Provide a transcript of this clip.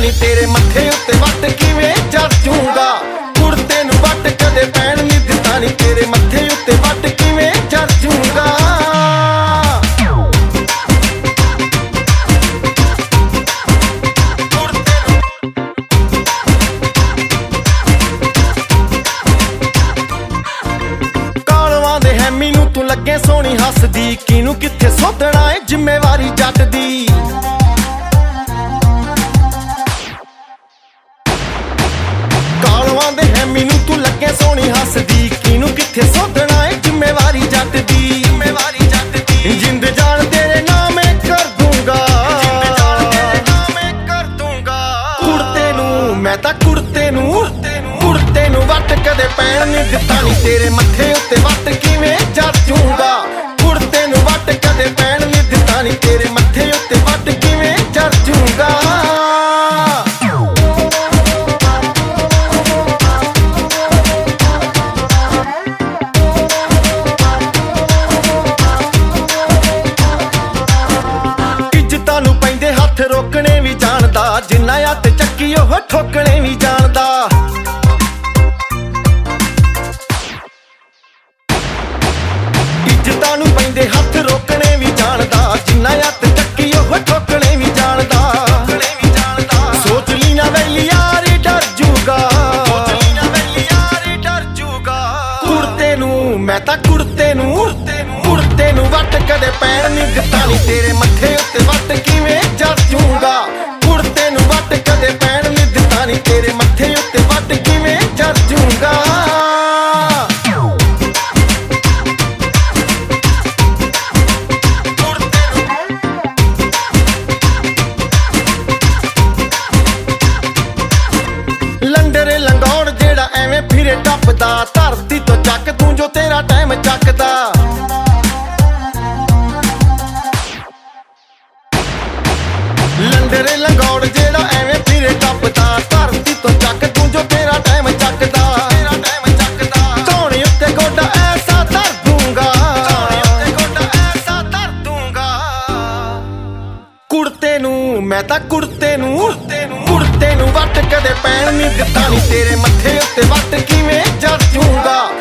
ਨੀ ਤੇਰੇ ਮੱਥੇ ਉੱਤੇ ਵੱਟ ਕਿਵੇਂ ਚੜ ਜੂੰਗਾ। ਕੁੜਤੇ ਨੂੰ ਵੱਟ ਕਦੇ ਪੈਣ ਨੀ ਦਿੱਤਾ ਨੀ ਤੇਰੇ ਮੱਥੇ ਉੱਤੇ ਵੱਟ ਕਿਵੇਂ ਚੜ ਜੂੰਗਾ। ਕਾਲਵਾਂ ਦੇ ਹੈਮੀ ਨੂੰ ਤੂੰ ਲੱਗੇ ਸੋਹਣੀ ਹੱਸਦੀ, ਕਿਨੂੰ ਕਿੱਥੇ ਸੋਧਣਾ ਏ ਜ਼ਿੰਮੇਵਾਰੀ ਜੱਟ ਦੀ। ਕਾਲਵਾਂ ਦੇ ਹੈਮੀ ਨੂੰ ਤੂੰ ਲੱਗੇ ਸੋਹਣੀ ਹੱਸਦੀ, ਕਿਨੂੰ ਕਿੱਥੇ ਸੋਧਣਾ ਏ ਜ਼ਿੰਮੇਵਾਰੀ ਜੱਟ ਦੀ। ਜ਼ਿੰਮੇਵਾਰੀ ਜੱਟ ਦੀ ਜਿੰਦ ਜਾਨ ਤੇਰੇ ਨਾਮੇ ਕਰ ਦੂੰਗਾ, ਜਿੰਦ ਜਾਨ ਤੇਰੇ ਨਾਮੇ ਕਰ ਦੂੰਗਾ। ਕੁੜਤੇ ਨੂੰ ਮੈਂ ਤਾਂ ਕੁੜਤੇ ਨੂੰ ਵੱਟ ਕਦੇ ਪੈਣ ਨੀ ਦਿੱਤਾ ਨੀ ਤੇਰੇ ਮੱਥੇ ਉੱਤੇ ਵੱਟ ਕਿਵੇਂ ਚੜ ਜੂੰਗਾ। ਕੁੜਤੇ ਨੂੰ ਵੱਟ ਕਦੇ ਪੈਣ ਨੀ ਦਿੱਤਾ ਨੀ ਤੇਰੇ ਮੱਥੇ ਉੱਤੇ ਵੱਟ ਕਿਵੇਂ ਚੜ ਜੂੰਗਾ। ਇੱਜ਼ਤਾਂ ਨੂੰ ਪੈਂਦੇ ਹੱਥ ਰੋਕਣੇ ਵੀ ਜਾਣਦਾ, ਜਿੰਨਾ ਹੱਥ ਚੱਕੀ ਉਹ ਠੋਕਣੇ ਵੀ ਜਾਣਦਾ। ਇੱਜ਼ਤਾਂ ਨੂੰ ਪੈਂਦੇ ਹੱਥ ਰੋਕਣੇ ਵੀ ਜਾਣਦਾ, ਜਿੰਨਾ ਹੱਥ ਚੱਕੀ ਉਹ ਠੋਕਣੇ ਵੀ ਜਾਣਦਾ। ਸੋਚ ਲਈ ਨਾ ਵੈਲੀ ਯਾਰੀ ਡਰ ਜੂਗਾ, ਸੋਚ ਲਈ ਨਾ ਵੈਲੀ ਯਾਰੀ ਡਰ ਜੂਗਾ। ਕੁੜਤੇ ਨੂੰ ਮੈਂ ਤਾਂ ਕੁੜਤੇ ਨੂੰ ਵੱਟ ਕਦੇ ਪੈਣ ਨੀ ਦਿੱਤਾ ਨੀ ਤੇਰੇ ਮੱਥੇ ਉੱਤੇ ਵੱਟ ਕਿਵੇਂ ਚੜ ਜੂੰਗਾ। ਕੁੜਤੇ ਨੂੰ ਵੱਟ ਕਦੇ ਪੈਣ ਨੀ ਦਿੱਤਾ ਨੀ ਤੇਰੇ ਮੱਥੇ ਉੱਤੇ ਵੱਟ ਕਿਵੇਂ ਚੜ ਜੂੰਗਾ। ਲੰਡਰੇ ਲੰਗੌੜ ਜਿਹੜਾ ਐਵੇਂ ਫਿਰੇ ਟੱਪਦਾ, ਧਰਤੀ ਤੋਂ ਚੱਕ ਤੂੰ ਜੋ ਤੇਰਾ ਟਾਈਮ ਚੱਕਦਾ। ਲੰਡਰੇ ਲੰਗੌੜ ਜਿਹੜਾ ਐਵੇਂ ਫਿਰੇ ਟੱਪਦਾ, ਧਰਤੀ ਤੋਂ ਚੱਕ ਤੂੰ ਜੋ ਤੇਰਾ ਟਾਈਮ ਚੱਕਦਾ। ਧੌਣੇ ਉੱਤੇ ਗੋਡਾ ਐਸਾ ਧਰ ਦੂੰਗਾ, ਧੌਣੇ ਉੱਤੇ ਗੋਡਾ ਐਸਾ ਧਰ ਦੂੰਗਾ। ਕੁੜਤੇ ਨੂੰ ਮੈਂ ਤਾਂ ਕੁੜਤੇ ਨੂੰ ਵੱਟ ਕਦੇ ਪੈਣ ਨੀ ਦਿੱਤਾ ਨੀ ਤੇਰੇ ਮੱਥੇ ਉੱਤੇ ਵੱਟ ਕਿਵੇਂ ਚੜ ਜੂੰਗਾ।